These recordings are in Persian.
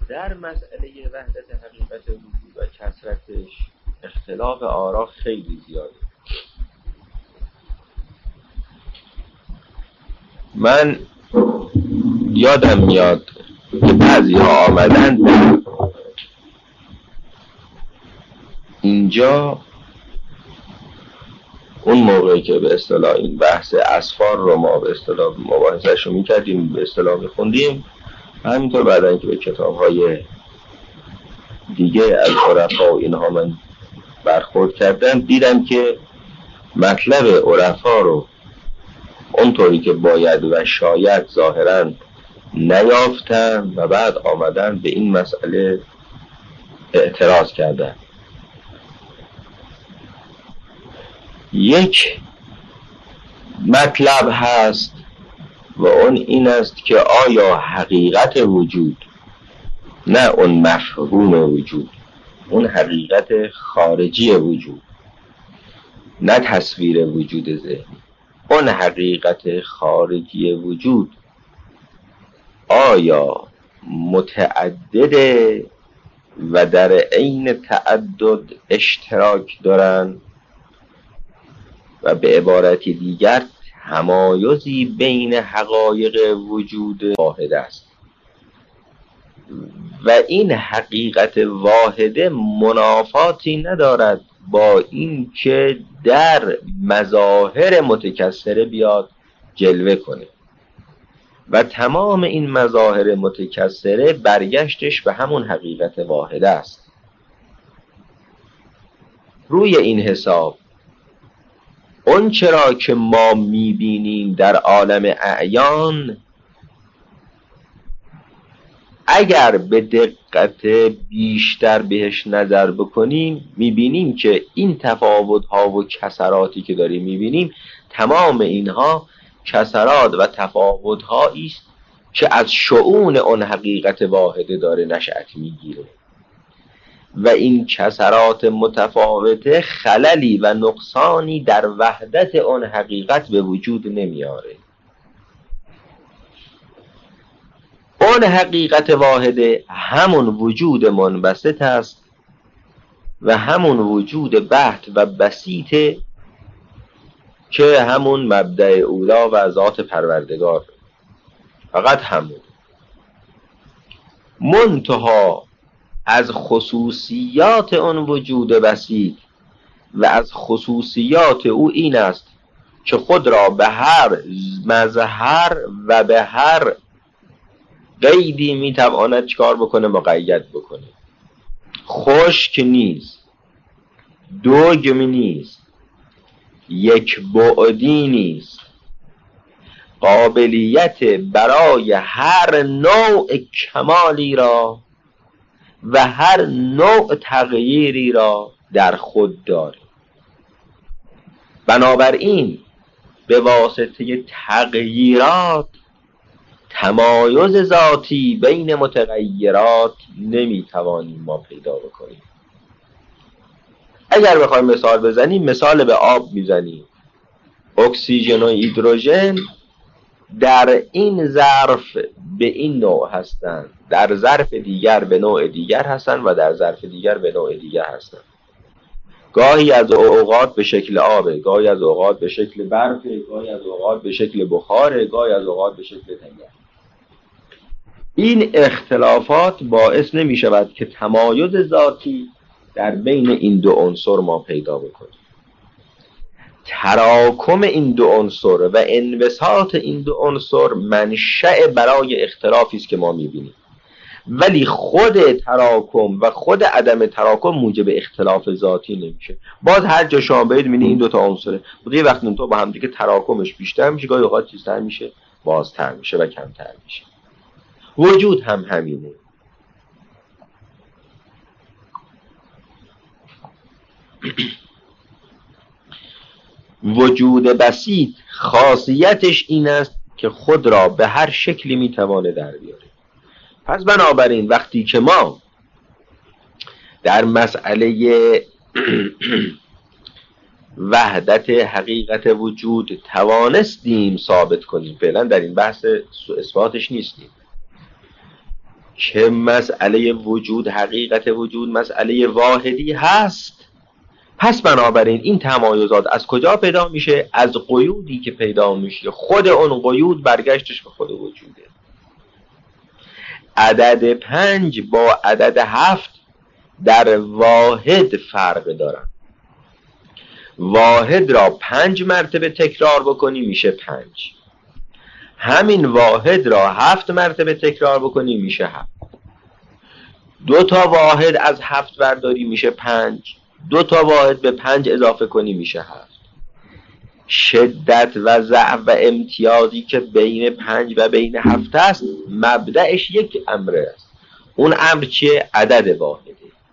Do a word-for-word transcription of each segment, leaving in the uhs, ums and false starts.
در مسئله وحدت حقیقت وجود و کثرتش اختلاف آرا خیلی زیاده. من یادم میاد که بعضی ها آمدن اینجا اون موقعی که به اصطلاح این بحث اسفار رو ما به اصطلاح مباحثه‌اش رو می‌کردیم، به اصطلاح می‌خوندیم، همینطور بعد اینکه به کتاب‌های دیگه از عرفا و اینها من برخورد کردم، دیدم که مطلب عرفا رو اونطوری که باید و شاید ظاهراً نیافتن و بعد آمدن به این مسئله اعتراض کردن. یک مطلب هست و اون این است که آیا حقیقت وجود، نه اون مفهوم وجود، اون حقیقت خارجی وجود، نه تصویر وجود ذهنی، اون حقیقت خارجی وجود آیا متعدده و در عین تعدد اشتراک دارن و به عبارتی دیگر تمایزی بین حقایق وجود واحد است و این حقیقت واحده منافاتی ندارد با این که در مظاهر متکثره بیاد جلوه کنه و تمام این مظاهر متکثره برگشتش به همون حقیقت واحده است. روی این حساب اون چرا که ما میبینیم در عالم اعیان، اگر به دقت بیشتر بهش نظر بکنیم میبینیم که این تفاوت‌ها و کسراتی که داریم میبینیم، تمام اینها کسرات و تفاوت‌هایی است که از شؤون اون حقیقت واحده داره نشأت میگیره و این کسرات متفاوته خللی و نقصانی در وحدت اون حقیقت به وجود نمیاره. اون حقیقت واحده همون وجود منبسط است و همون وجود بحت و بسیطه که همون مبدأ اولا و ذات پروردگار، فقط همون. منتها از خصوصیات اون وجود بسیط و از خصوصیات او این است که خود را به هر مظهر و به هر قیدی میتواند چکار بکنه؟ مقید بکنه. خشک نیست، دوگم نیست، یک بعدی نیست، قابلیت برای هر نوع کمالی را و هر نوع تغییری را در خود داره. بنابراین به واسطه تغییرات تمایز ذاتی بین متغیرات نمیتوانیم ما پیدا بکنیم. اگر بخوایم مثال بزنیم، مثال به آب میزنیم. اکسیژن و هیدروژن در این ظرف به این نوع هستند، در ظرف دیگر به نوع دیگر هستند و در ظرف دیگر به نوع دیگر هستند. گاهی از اوقات به شکل آبه، گاهی از اوقات به شکل برفه، گاهی از اوقات به شکل بخاره، گاهی از اوقات به شکل تنگر. این اختلافات باعث نمی شود که تمایز ذاتی در بین این دو عنصر ما پیدا بکنیم. تراکم این دو عنصر و انبساط این دو عنصر منشأ برای اختلافی است که ما می‌بینیم، ولی خود تراکم و خود عدم تراکم موجب اختلاف ذاتی نمیشه. باز هر جا شما برید می‌بینید این دو تا عنصره، بوده وقتی اون تو با هم دیگه تراکمش بیشتر میشه، گاهی اوقات چیزتر میشه، بازتر میشه و کمتر میشه. وجود هم همینه. وجود بسیط خاصیتش این است که خود را به هر شکلی میتوانه در بیاره. پس بنابراین وقتی که ما در مسئله وحدت حقیقت وجود توانستیم ثابت کنیم، فعلا در این بحث اثباتش نیستیم، که مسئله وجود، حقیقت وجود مسئله واحدی هست، پس بنابراین این تمایزات از کجا پیدا میشه؟ از قیودی که پیدا میشه. خود اون قیود برگشتش به خود وجوده. عدد پنج با عدد هفت در واحد فرق دارن. واحد را پنج مرتبه تکرار بکنی میشه پنج، همین واحد را هفت مرتبه تکرار بکنی میشه هفت. دو تا واحد از هفت برداری میشه پنج، دو تا واحد به پنج اضافه کنی میشه هفت. شدت و ضعف و امتیازی که بین پنج و بین هفت است مبدأش یک امره است. اون امر چیه؟ عدد واحده.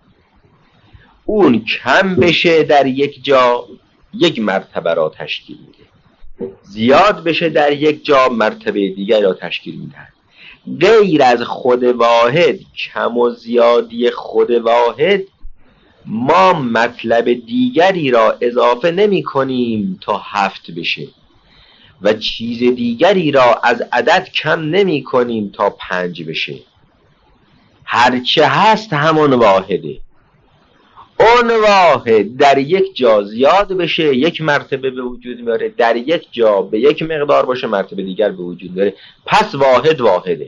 اون کم بشه در یک جا یک مرتبه را تشکیل میده، زیاد بشه در یک جا مرتبه دیگر را تشکیل میده. غیر از خود واحد، کم و زیادی خود واحد، ما مطلب دیگری را اضافه نمی کنیم تا هفت بشه و چیز دیگری را از عدد کم نمی کنیم تا پنج بشه. هرچه هست همون واحده. اون واحد در یک جا زیاد بشه یک مرتبه به وجود میاره، در یک جا به یک مقدار باشه مرتبه دیگر به وجود میاره. پس واحد واحده.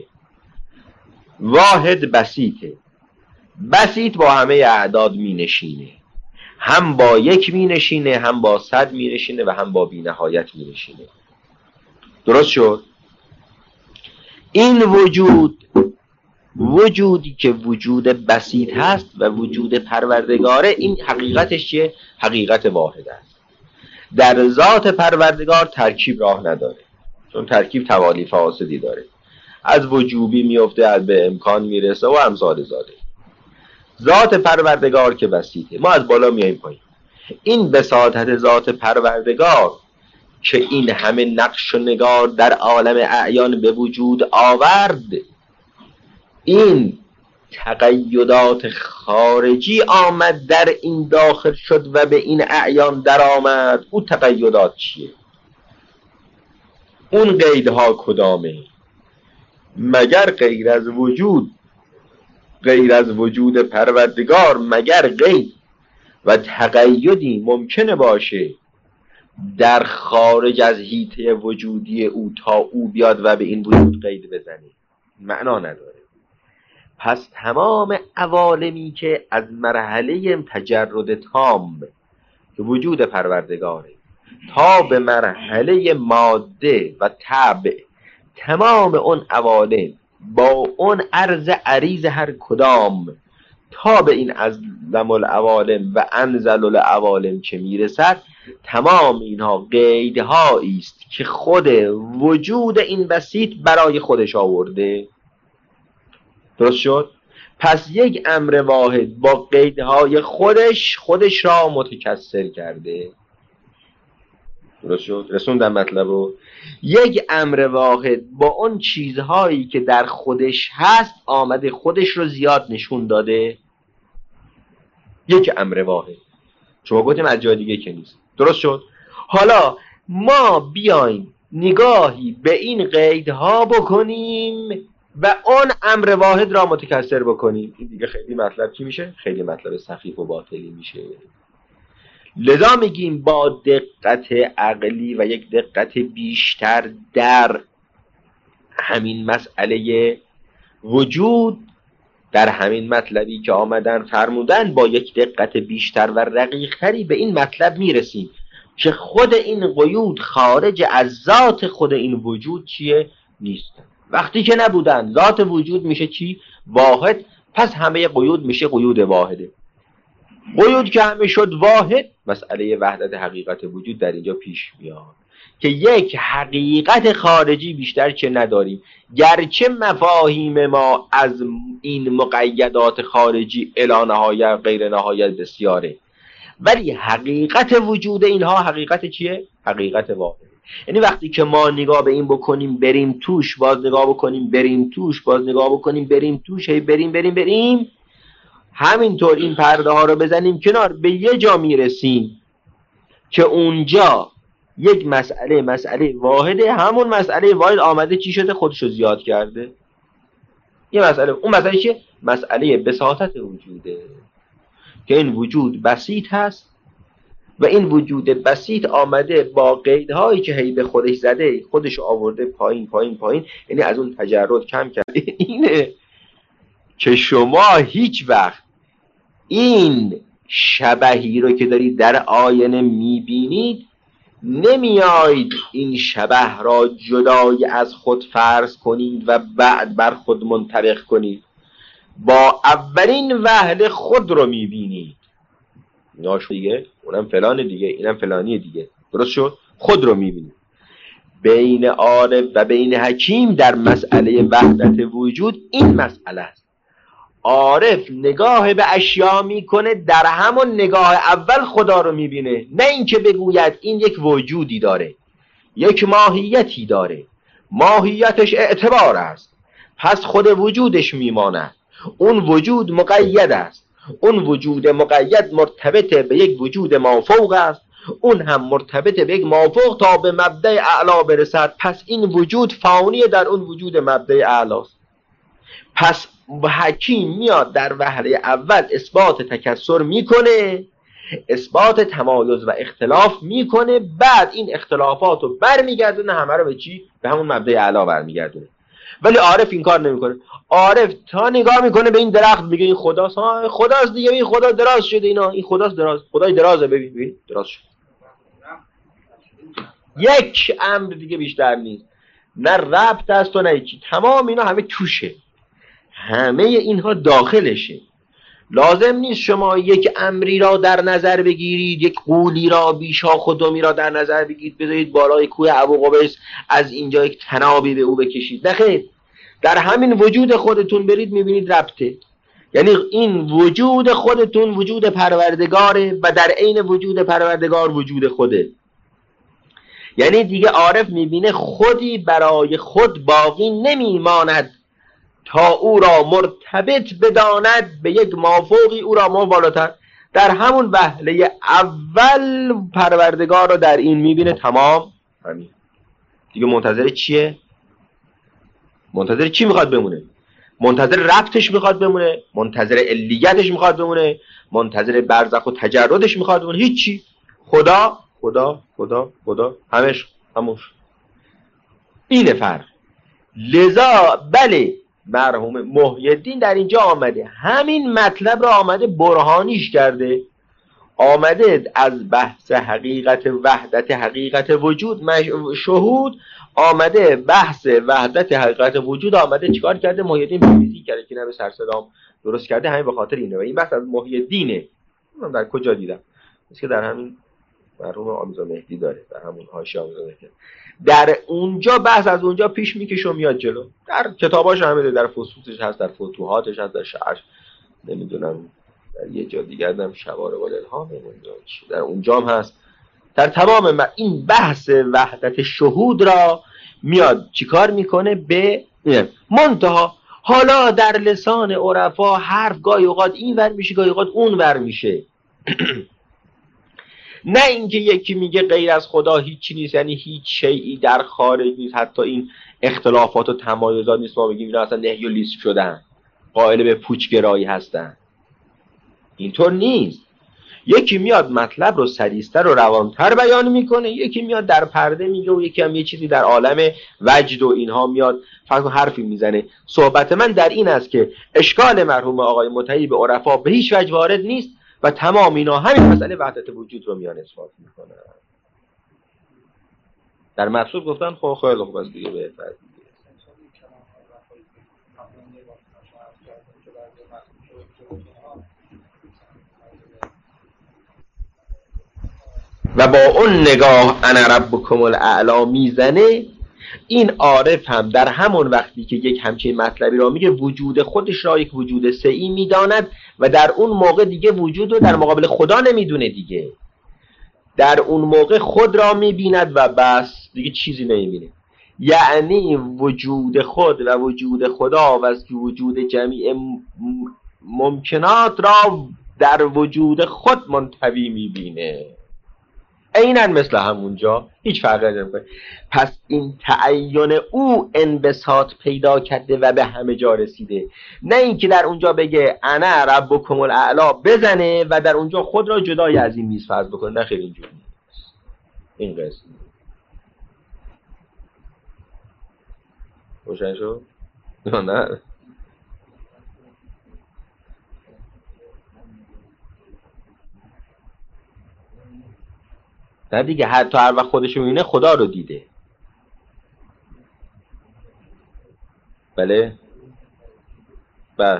واحد بسیطه. بسیط با همه اعداد می نشینه، هم با یک می نشینه، هم با صد می نشینه و هم با بی نهایت می نشینه. درست شد؟ این وجود، وجودی که وجود بسیط هست و وجود پروردگاره، این حقیقتش چیه؟ حقیقت واحد است. در ذات پروردگار ترکیب راه نداره، چون ترکیب توالی فاسدی داره، از وجوبی میفته از به امکان میرسه و امثال ذاته. ذات پروردگار که بسیطه، ما از بالا میاییم پایین. این بساطت ذات پروردگار که این همه نقش و نگار در عالم اعیان به وجود آورد، این تقیدات خارجی آمد در این داخل شد و به این اعیان در آمد. اون تقیدات چیه؟ اون قیدها کدامه؟ مگر غیر از وجود، غیر از وجود پروردگار مگر قید و تقیدی ممکنه باشه در خارج از حیطه وجودی او تا او بیاد و به این وجود قید بزنه؟ معنا نداره. پس تمام عوالمی که از مرحله تجرد تام که وجود پروردگاره تا به مرحله ماده و طبع، تمام اون عوالم با اون عرض عریض هر کدام تا به این ازلم العوالم و انزل العوالم که میرسد، تمام اینها قیدهایی است که خود وجود این بسیط برای خودش آورده. درست شد؟ پس یک امر واحد با قیدهای خودش خودش را متکثر کرده. درست شد؟ رسوندم مطلب رو. یک امر واحد با اون چیزهایی که در خودش هست آمده خودش رو زیاد نشون داده. یک امر واحد. شما گفتیم از جای دیگه که نیست. درست شد؟ حالا ما بیایم نگاهی به این قیدها بکنیم و اون امر واحد را متکثر بکنیم. این دیگه خیلی مطلب چی میشه؟ خیلی مطلب سخیف و باطلی میشه. لذا میگیم با دقت عقلی و یک دقت بیشتر در همین مسئله وجود، در همین مطلبی که آمدن فرمودن، با یک دقت بیشتر و رقیق‌تری به این مطلب میرسیم که خود این قیود خارج از ذات خود این وجود چیه؟ نیستن. وقتی که نبودن ذات وجود میشه چی؟ واحد. پس همه قیود میشه قیود واحده. قیود که همه شد واحد، مسئله وحدت حقیقت وجود در اینجا پیش میاد که یک حقیقت خارجی بیشتر که نداریم، گرچه مفاهیم ما از این مقیدات خارجی الی نهایت غیر نهایت بسیاره، ولی حقیقت وجود اینها حقیقت چیه؟ حقیقت واحد. یعنی وقتی که ما نگاه به این بکنیم بریم توش، باز نگاه بکنیم بریم توش، باز نگاه بکنیم بریم توش، هی بریم بریم بریم همینطور این پرده ها رو بزنیم کنار، به یه جا میرسیم که اونجا یک مسئله مسئله واحده. همون مسئله واحد آمده چی شده؟ خودشو زیاد کرده. یه مسئله. اون مسئله چیه؟ مسئله بساطت وجوده که این وجود بسیط هست و این وجود بسیط آمده با قیدهایی که هی به خودش زده، خودش آورده پایین پایین پایین، یعنی از اون تجرد کم کرده. اینه که شما هیچ وقت این شبهی رو که دارید در آینه میبینید نمیاید این شبه را جدای از خود فرض کنید و بعد بر خود منطبق کنید. با اولین وهله خود رو میبینید، ناش دیگه اونم فلان دیگه اینم فلانی دیگه، درست شد؟ خود رو میبینید. بین عارف و بین حکیم در مسئله وحدت وجود این مسئله است. عارف نگاه به اشیا میکنه، در همون نگاه اول خدا رو میبینه، نه اینکه بگوید این یک وجودی داره، یک ماهیتی داره، ماهیتش اعتبار است، پس خود وجودش میماند. اون وجود مقید است، اون وجود مقید مرتبط به یک وجود مافوق است، اون هم مرتبط به یک مافوق تا به مبدأ اعلا برسد. پس این وجود فانی در اون وجود مبدأ اعلاست. پس حکیم میاد در وهله اول اثبات تکثر میکنه، اثبات تمایز و اختلاف میکنه، بعد این اختلافات رو برمیگردونه همه رو به چی؟ به همون مبدأ اعلا برمیگردونه. ولی عارف این کار نمیکنه. عارف تا نگاه میکنه به این درخت میگه این خداست، ها خداست دیگه، این خدا دراز شده، اینا این خداست دراز، خدای درازه، ببین ببین دراز شد. یک امر دیگه بیشتر نیست، نه ربط است و نه چی، تمام اینا همه توشه، همه اینها داخلشه. لازم نیست شما یک امری را در نظر بگیرید، یک قولی را بیشاخ و دمی را در نظر بگیرید بذارید بالای کوه ابوقبیس از اینجا یک تنابی به او بکشید. نه خیر، در همین وجود خودتون برید میبینید ربطه. یعنی این وجود خودتون وجود پروردگاره و در عین وجود پروردگار وجود خوده. یعنی دیگه عارف میبینه خودی برای خود باقی نمیماند تا او را مرتبط بداند به یک مافوقی او را ما بالاتر. در همون وهله اول پروردگار را در این میبینه. تمام همین دیگه. منتظر چیه؟ منتظر چی میخواد بمونه؟ منتظر ربطش میخواد بمونه؟ منتظر علیتش میخواد بمونه؟ منتظر برزخ و تجردش میخواد بمونه؟ هیچی. خدا خدا خدا خدا همش هموش. اینه فرق. لذا بله مرحوم محی الدین در اینجا آمده همین مطلب را آمده برهانیش کرده، آمده از بحث حقیقت وحدت حقیقت وجود شهود، آمده بحث وحدت حقیقت وجود آمده چیکار کرده؟ محی الدین بریزی کرده که نمی سرسدام درست کرده. همین به خاطر اینه و این بحث از محی الدینه. من در کجا دیدم؟ است که در همین مرحوم آمیزا مهدی داره، در همون حاشیه آمیزا مهدی. در اونجا بحث از اونجا پیش میکشه و میاد جلو. در کتاباش همه، در فصوصش هست، در فتوحاتش هست، در شعرش نمیدونم در یه جا دیگر هم شوارب الالهام نمیدونم در اونجا هم هست. در تمام این بحث وحدت شهود را میاد چیکار میکنه؟ به منتها حالا در لسان عرفا حرف گاهی اوقات این ور میشه گاهی اوقات اون ور میشه. نه اینکه یکی میگه غیر از خدا هیچی نیست، یعنی هیچ شیئی در خارج نیست، حتی این اختلافات و تمایزات نیست ما بگیم اینا اصلا نهی و لیسک شدن، قائل به پوچگرایی هستن. اینطور نیست. یکی میاد مطلب رو سلیس‌تر و روانتر بیان میکنه، یکی میاد در پرده میگه و یکی هم یه چیزی در عالم وجد و اینها میاد فقط حرفی میزنه. صحبت من در این است که اشکال مرحوم آقای مطیع به عرفا به هیچ وجه وارد نیست و تمام اینا همین مسئله وحدت وجود رو میان اثبات میکنن. در مقصود گفتن خب خیلی خوب است دیگه بهتر دیگه. و با اون نگاه انا ربکم الاعلی میزنه، این عارف هم در همون وقتی که یک همچین مطلبی را میگه وجود خودش را یک وجود سعی میداند و در اون موقع دیگه وجود رو در مقابل خدا نمیدونه دیگه. در اون موقع خود را میبیند و بس دیگه چیزی نمیبینه. یعنی وجود خود و وجود خدا و وجود جمیع ممکنات را در وجود خود منطوی میبینه. عیناً مثل همونجا، هیچ فرقی نمیکنه. پس این تعین او انبساط پیدا کرده و به همه جا رسیده، نه اینکه در اونجا بگه انا ربکم الاعلی بزنه و در اونجا خود را جدای از این میز فرض بکنه. نه خیلی اینجوری این قسم روشن شد؟ نه نه دیگه، حتی هر وقت خودشو میبینه خدا رو دیده. بله بله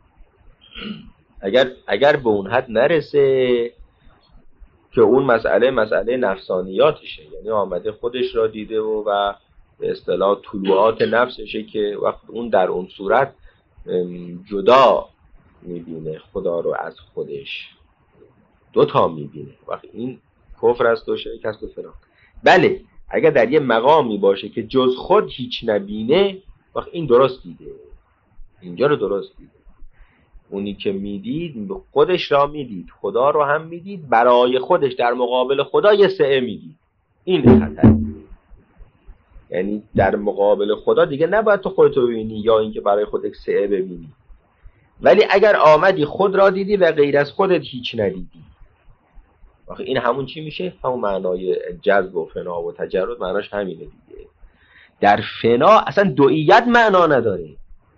اگر اگر به اون حد نرسه که اون مسئله مسئله نفسانیاتشه، یعنی آمده خودش را دیده و و به اصطلاح طلوعات نفسشه، که وقت اون در اون صورت جدا میبینه خدا رو از خودش، دوتا میبینه، وقت این کفر است و شرک است و فلان. بله اگر در یه مقامی باشه که جز خود هیچ نبینه، وقت این درست دیده، اینجا رو درست دیده. اونی که میدید خودش را میدید، خدا رو هم میدید، برای خودش در مقابل خدا یه سعه میدید. این خطر، یعنی در مقابل خدا دیگه نباید تو خودتو ببینی یا اینکه برای خودت سعه ببینی. ولی اگر آمدی خود را دیدی و غیر از خودت هیچ ندیدی، واقعا این همون چی میشه؟ همون معنای جذب و فنا و تجرد، معناش همینه دیگه. در فنا اصلا دوئیت معنا نداره،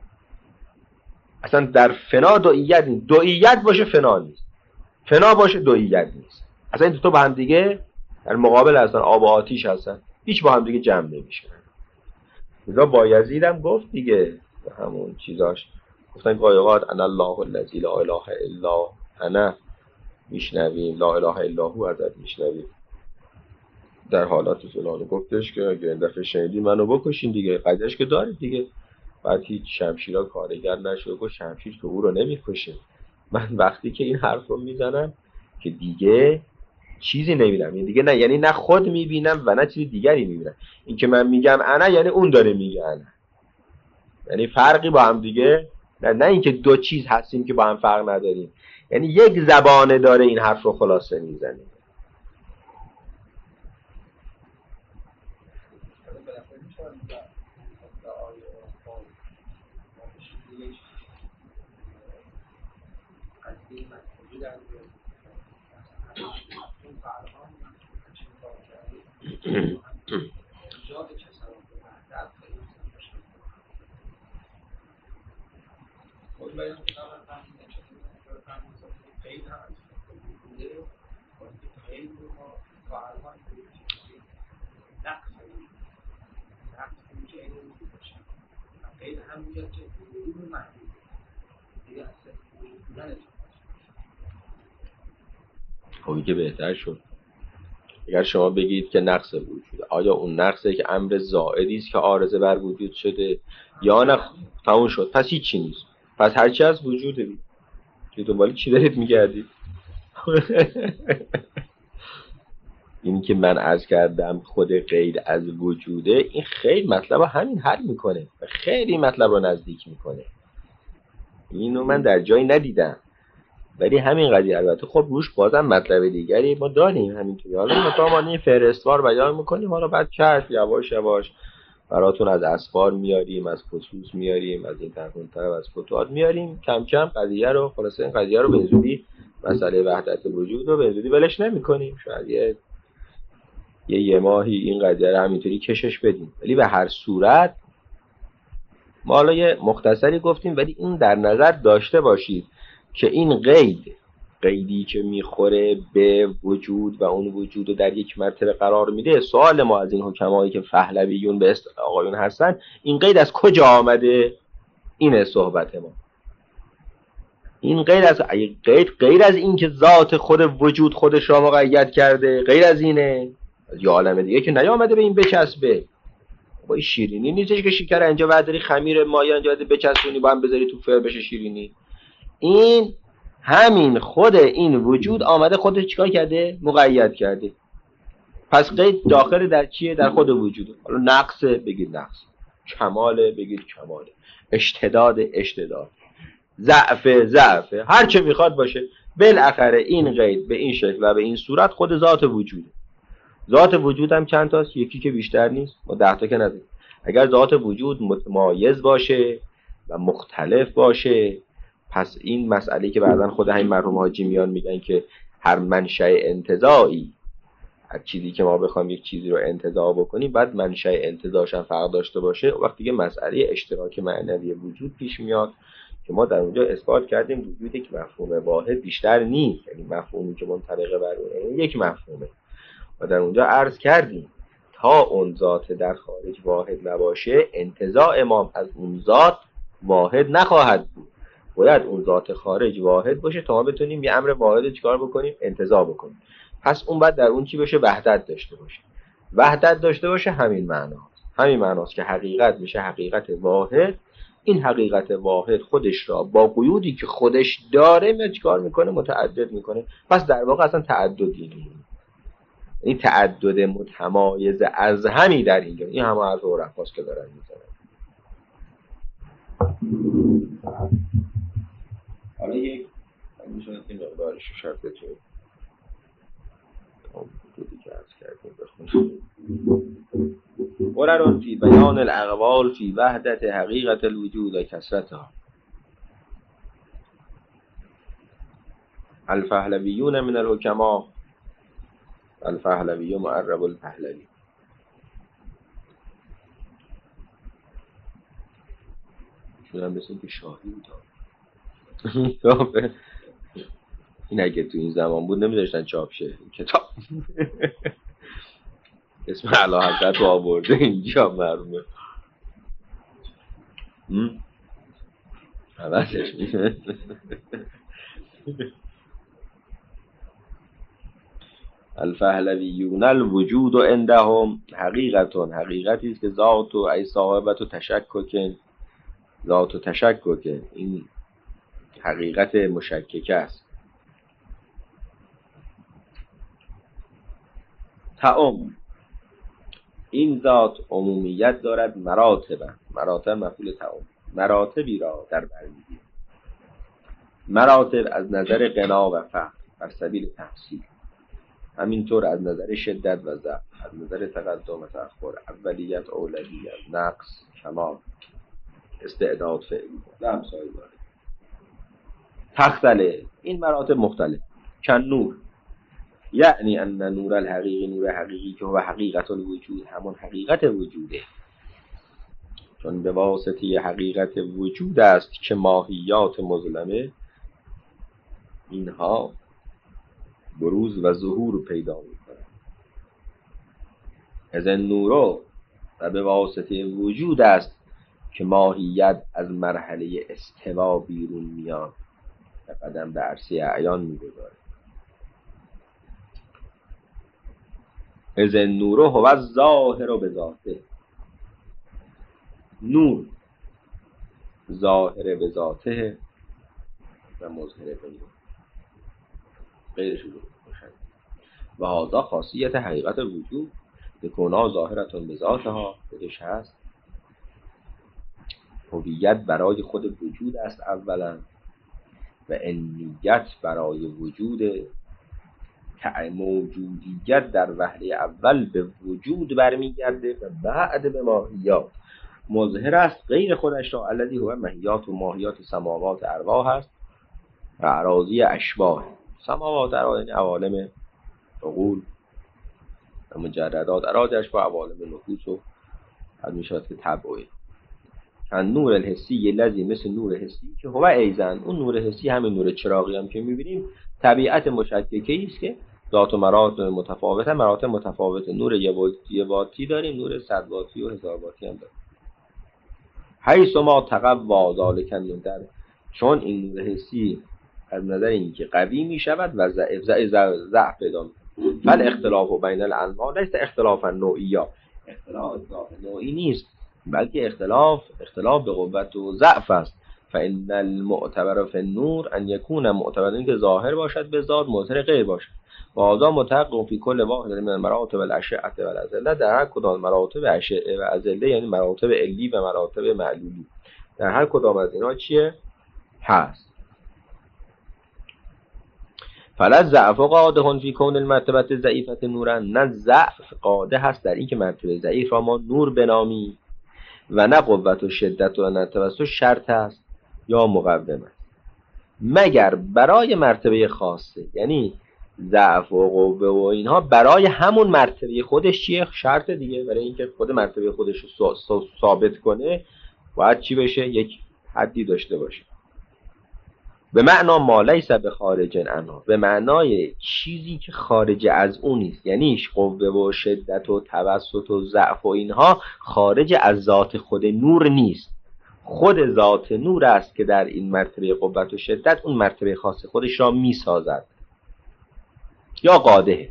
اصلا در فنا دوئیت نیست. دوئیت باشه فنا نیست، فنا باشه دوئیت نیست. اصلا این دو تا با هم دیگه در مقابل هستن، آب و آتیش هستن، هیچ با هم دیگه جمع نمیشن. لذا بایزید هم گفت دیگه همون چیزاش، گفتن قایقات انا الله الذی لا اله الا انا، میشنویم لا اله الا هو ازت میشنویم در حالات فلانو. گفتش که اگه این دفعه شنیدی منو بکشین دیگه، قضیهش که دارید دیگه. بعد هیچ شمشیرها کارگر نشد، گفت شمشیر که او رو نمیکشه. من وقتی که این حرف رو میزنم که دیگه چیزی نمیبینم، یعنی دیگه نه، یعنی نه خود میبینم و نه چیز دیگری میبینم. این که من میگم انا یعنی اون داره میگه انا، یعنی فرقی با هم دیگه نه، نه اینکه دو چیز هستیم که با هم فرق نداریم، یعنی یک زبانه داره این حرف رو خلاصه میزنه. خب که بهتر شد. اگر شما بگید که نقص وجود، آیا اون نقصه که امر زائدی است که عارضه بر وجود شده یا نه؟ تموم شد، پس هیچ چی نیست، پس هر چی از وجوده بید. که دنبالی چی دارید میگردید؟ این که من عرض کردم خود غیر از وجوده، این خیلی مطلب همین حل میکنه و خیلی مطلب رو نزدیک میکنه. اینو من در جایی ندیدم، ولی همین قضیه البته خب روش بازم مطلب دیگری ما داریم همینطوری. حالا مثلا ما این فهرستوار بیان میکنیم، حالا بعد چرف یواش یواش براتون از اسفار میاریم، از خصوص میاریم، از این طرف اون طرف از فتوحات میاریم، کم کم قضیه رو خلاصه این قضیه رو به زودی مسئله وحدت وجود رو به زودی ولش نمیکنیم. شاید یه یه, یه ماهی این قضیه رو همینطوری کشش بدیم، ولی به هر صورت ما حالا یه مختصری گفتیم، ولی این در نظر داشته باشید که این قید قیدی که میخوره به وجود و اون وجود رو در یک مرتبه قرار میده. سوال ما از این حکمایی که پهلویون به اصطلاح آقایون هستن، این قید از کجا آمده؟ اینه صحبت ما. این غیر از قید غیر از این که ذات خود وجود خودش را مقید کرده، غیر از اینه یا عالم دیگه که نیامده به این بچسبه. با این شیرینی نیستش که شکر اینجا بعدری خمیر مایه اینجا بچسبونی با هم بذاری تو فر بشه شیرینی. این همین خود این وجود آمده خودش چیکار کرده؟ مقید کرده. پس قید داخل در چیه؟ در خود وجوده. حالا نقصه بگید نقص، کماله بگید کماله، اشتداد اشتداد، ضعف ضعف، هر چه میخواد باشه. بالاخره این قید به این شکل و به این صورت خود ذات وجوده. ذات وجود هم چند تاست؟ یکی که بیشتر نیست، ما ده تا که نداریم. اگر ذات وجود متمایز باشه و مختلف باشه، پس این مسئله که بعداً خود همین مرحوم حاجی میان میگن که هر منشأ انتزاعی، هر چیزی که ما بخوایم یک چیزی رو انتزاع بکنیم بعد منشأ انتزاعش هم فرق داشته باشه، وقتی که مسئله اشتراک معنوی وجود پیش میاد که ما در اونجا اثبات کردیم وجود یک مفهوم واحد بیشتر نیست، یعنی مفهومی که منطبق بر اون یک مفهومه. و در اونجا عرض کردیم تا اون ذات در خارج واحد نباشه، انتزاع ما از اون ذات واحد نخواهد بود. باید اون ذات خارج واحد باشه تا ما بتونیم یه امر واحد چیکار بکنیم؟ انتزاع بکنیم. پس اون بعد در اون چی بشه؟ وحدت داشته باشه. وحدت داشته باشه همین معناست. همین معناست که حقیقت میشه حقیقت واحد. این حقیقت واحد خودش را با قیودی که خودش داره چیکار میکنه؟ متعدد میکنه. پس در واقع اصلا تعددی نیست. این تعدد متمایز از همی در اینجا، این همه از عرفاست که دارن میزنن. حالا یک میشوند این مقدارش شرط بچه حدودی که عرض کردیم بخونیم. قررون فی بیان الاقوال فی وحدت حقیقت الوجود و کثرتها. الفهلویون من الحکما، الفهلوی معرب الپهلوی. شدن بسیم که شاهی بود. این اگه تو این زمان بود نمیذاشتن چاپ شه این کتاب. اسم اعلی حضرت رو آورده اینجا مرمومه حوضش میشه. الفهلویون الوجود و عندهم حقیقتون، حقیقتی است که ذات و ای صاحبت و تشکک، ذات و تشکک، این حقیقت مشکک است. تعم، این ذات عمومیت دارد، مراتب، مراتب مفعول تعم، مراتبی را در بر میگیرد. مراتب از نظر غنا و فقر بر سبیل تحصیل، همینطور از نظر شدت و ضعف، از نظر تقدم و تأخر، اولیت، اولویت، نقص، کمال، استعداد فعلی و امثال ذلک. تختلف، این مراتب مختلف. کن نور، یعنی ان نور الحقیقی، نور حقیقی که هو حقیقت الوجود، همون حقیقت وجوده، چون به واسطه حقیقت وجود است که ماهیات مظلمه اینها بروز و ظهور پیدا میکنه. از نورو، و به واسطه وجود است که ماهیت از مرحله استوا بیرون میاد و قدم به عرصه اعیان میگذاره. از نورو هو الظاهر به ذاته، نور ظاهر به ذاته و مظهر به نور، غیرش رو بخشن. و هذا خاصیت حقیقت وجود بکونا ظاهرتون به ذاتها، خودش هست. هویت برای خود وجود است اولا، و انیت برای وجود، موجودیت در وهله اول به وجود برمیگرده و بعد به ماهیات. مظهر است غیر خودش را، الذی هو ماهیات و ماهیات سماوات ارواح است و اراضی اشباح. سماوات ارواح یعنی عوالم عقول و مجردات، اراضی اشباح عوالم نفوس و از میشود که تبعه. کن نور الحسی الذی، مثل نور حسی که هو ایزن، اون نور حسی همین نور چراغی هم که میبینیم طبیعت مشککی است که ذات و مراتب متفاوته، مراتب متفاوته. نور یه واتی داریم، نور صد واتی و هزار واتی هم داریم. حیث ما تقوا ذالک النور، چون این نور حسی از نظر اینکه قوی می شود و ضعف ضعف پیدا می‌کند. بل اختلاف بین الانواع لیس اختلافا نوعیا، اختلاف نوعی نیست بلکه اختلاف اختلاف به قوت و ضعف است. فإن المعتبر فی النور ان یکون معتبر، این که ظاهر باشد به ذات، مظهر غیر باشد. و هذا متحقق فی کل واحد من مراتب الاشعه و الازله، در هر کدام مراتب اشعه و ازله یعنی مراتب علی و مراتب معلولی، در هر کدام از اینا چیه؟ هست. فلا ضعف قادح فی کون المرتبه ضعیفه نورا، نه ضعف قادح هست در این که مرتبه ضعیف را ما نور بنامی، و نه قوت و شدت و نه توسط شرط است یا مقوم است، مگر برای مرتبه خاصه. یعنی ضعف و قوه و اینها برای همون مرتبه خودش چیه؟ شرط دیگه. برای اینکه خود مرتبه خودش رو ثابت کنه باید چی بشه؟ یک حدی داشته باشه. به معنا ما لیس بخارج عنها، به معنای چیزی که خارج از اون نیست. یعنی قوه و شدت و توسط و ضعف و اینها خارج از ذات خود نور نیست، خود ذات نور است که در این مرتبه قوت و شدت اون مرتبه خاص خودش را می سازد یا قادهه.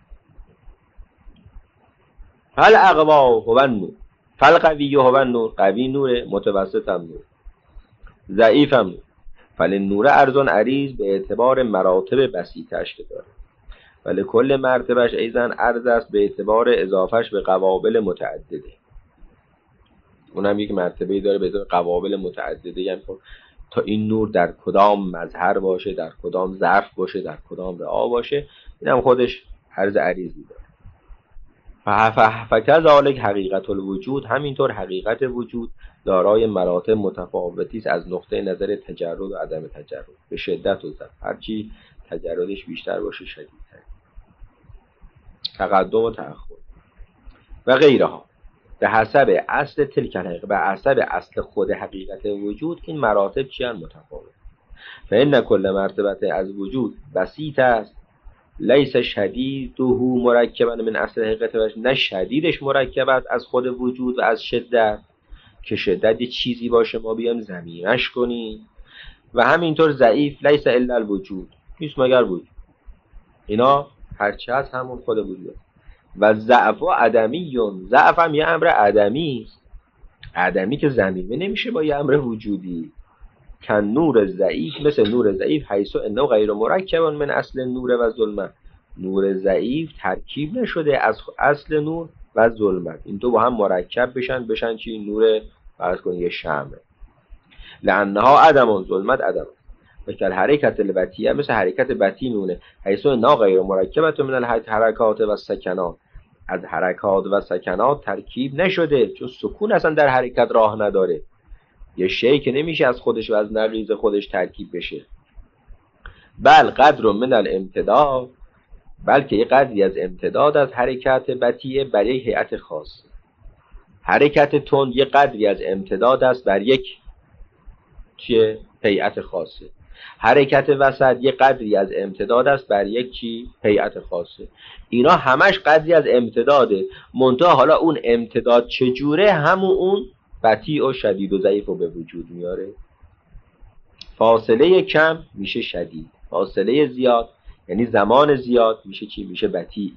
فل اقوا هو النور، فل قوی هو النور، قوی نور، متوسط هم نور، ضعیف هم نور. فل نور ارزون عریض به اعتبار مراتب بسیطش که داره، ولی کل مرتبهش ایزن عرض است به اعتبار اضافهش به قوابل متعدده. اونم یک مرتبه‌ای داره به اعتبار قوابل متعدده، یعنی تا این نور در کدام مظهر باشه، در کدام ظرف باشه، در کدام رعا باشه، اینم خودش عرض عریضی داره. فکذالک حقیقت الوجود، همینطور حقیقت وجود دارای مراتب متفاوتی است از نقطه نظر تجرد و عدم تجرد، به شدت و ضعف. هرچی تجردش بیشتر باشه شدیدتر، تقدم و تأخر و غیرها. به حسب اصل تلک الحقیقه، به حسب اصل خود حقیقت وجود این مراتب چیان؟ متفاوت. فإن کل مرتبه از وجود بسیط است، لیس شدیده مرکبا من اصل حقیقت وجه، نه شدیدش مرکب است از خود وجود و از شدت، که شدت یه چیزی باشه ما بیام زمینش کنیم. و همینطور ضعیف لیس الا الوجود، نیست مگر وجود. اینا هرچی هست همون خود وجود. و ضعف و عدمیون، ضعف هم یه امر عدمی است، عدمی که ضمیمه نمیشه با یه امر وجودی. کن نور ضعیف، مثل نور ضعیف، حیث انه غیر مرکب من اصل نور و ظلمت، نور ضعیف ترکیب نشده از اصل نور و ظلمت، این دو با هم مرکب بشن بشن چی؟ نور، فرض کنید یه شمع. لانها عدم، ظلمت عدم. مثل حرکت البتیه، مثل حرکت بتی نونه، حیث انها غیر مرکبت من الحرکات و سکنات، از حرکات و سکنات ترکیب نشده، چون سکون اصلا در حرکت راه نداره. یه شی که نمیشه از خودش و از نقیض خودش ترکیب بشه. بل قدر من الامتداد، بلکه یه قدری از امتداد از حرکت بطیه بر یک هیئت خاص. حرکت تند یه قدری از امتداد است بر یک چیه؟ هیئت خاصه. حرکت وسط یه قدری از امتداد است بر یک چی؟ هیئت خاصه. اینا همش قدری از امتداده، منتها حالا اون امتداد چجوره؟ همون اون بطیء و شدید و ضعیف رو به وجود میاره. فاصله کم میشه شدید، فاصله زیاد یعنی زمان زیاد میشه چی؟ میشه بطیء.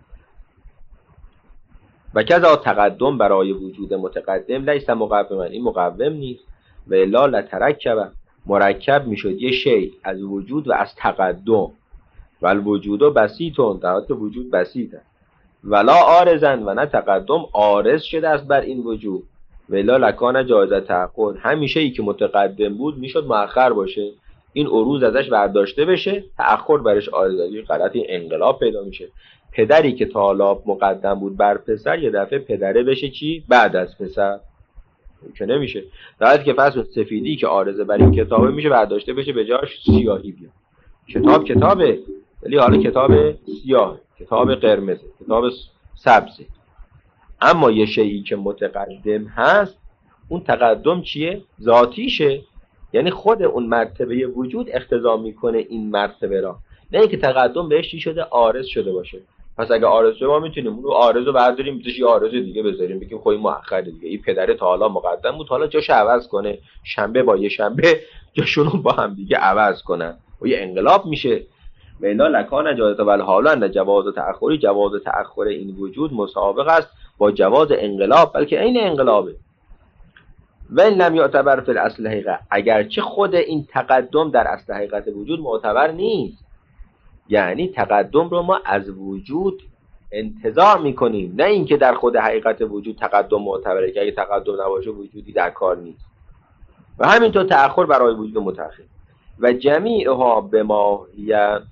و کذا تقدم برای وجود متقدم لیس مقوما، این مقوم نیست. و الا لترکب، مرکب میشد یه شی از وجود و از تقدم. و الوجود بسیطون، در حالت وجود بسیطه. ولا عارضن، و نه تقدم عارض شده است بر این وجود. و الا لکان جایز تأخر، همیشه ای که متقدم بود میشد مؤخر باشه، این عروض ازش برداشته بشه، تأخر برش عارض، غلطی انقلاب پیدا میشه. پدری که تا حالا مقدم بود بر پسر یه دفعه پدره بشه چی؟ بعد از پسر، که نمیشه. در حالی که فصل سفیدی که عارضه بر این کتابه میشه برداشته بشه به جاش سیاهی بیاد. کتاب کتابه ولی حالا کتاب سیاه، کتاب قرمز، کتاب سبز. اما یه شیئی که متقدم هست اون تقدم چیه؟ ذاتیشه، یعنی خود اون مرتبه وجود اقتضا میکنه این مرتبه را، نه اینکه تقدم بهش چی شده؟ عارض شده باشه. پس اگه عارض شده ما میتونیم اون رو عارض رو برداریم بهش یه عارض دیگه بذاریم، بگیم خب این مؤخر دیگه، این پدر تا حالا مقدم بود حالا جاش عوض کنه، شنبه با یه شنبه جاشون رو با هم دیگه عوض کنن و یه انقلاب میشه. ویلا لکان جواز و حالا ان جواز تأخری، جواز تأخر این وجود مسابق است با جواز انقلاب، بلکه عین انقلابه. و این لم یعتبر فی الاصل حقیقه، اگرچه خود این تقدم در اصل حقیقت وجود معتبر نیست، یعنی تقدم رو ما از وجود انتظار میکنیم، نه اینکه در خود حقیقت وجود تقدم معتبره، که اگه تقدم نباشه وجودی در کار نیست. و همینطور تأخر برای وجود متأخر. و جمیعها به ماهیت